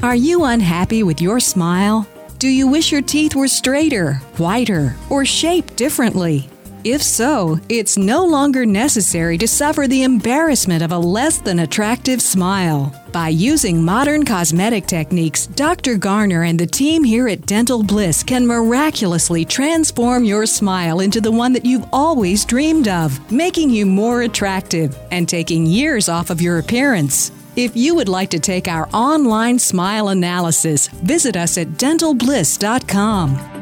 Are you unhappy with your smile? Do you wish your teeth were straighter, whiter, or shaped differently? If so, it's no longer necessary to suffer the embarrassment of a less than attractive smile. By using modern cosmetic techniques, Dr. Garner and the team here at Dental Bliss can miraculously transform your smile into the one that you've always dreamed of, making you more attractive and taking years off of your appearance. If you would like to take our online smile analysis, visit us at dentalbliss.com.